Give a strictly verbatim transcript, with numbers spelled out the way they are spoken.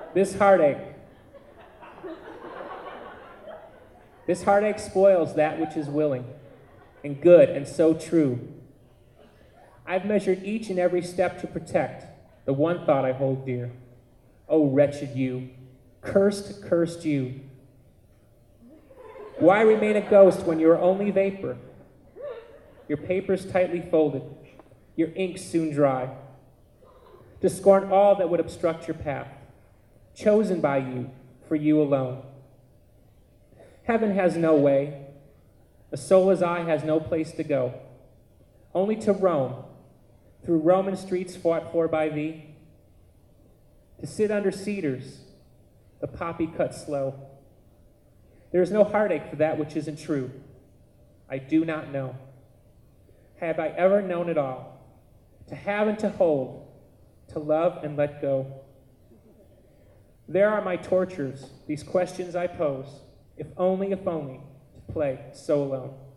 This heartache. This heartache spoils that which is willing and good and so true. I've measured each and every step to protect the one thought I hold dear. Oh, wretched you, cursed, cursed you. Why remain a ghost when you are only vapor? Your papers tightly folded, your ink soon dry. To scorn all that would obstruct your path, chosen by you, for you alone. Heaven has no way. A soul as I has no place to go, only to roam through Roman streets fought for by thee, to sit under cedars, the poppy cut slow. There is no heartache for that which isn't true. I do not know. Have I ever known it all? To have and to hold, to love and let go. There are my tortures, these questions I pose, if only, if only, to play so alone.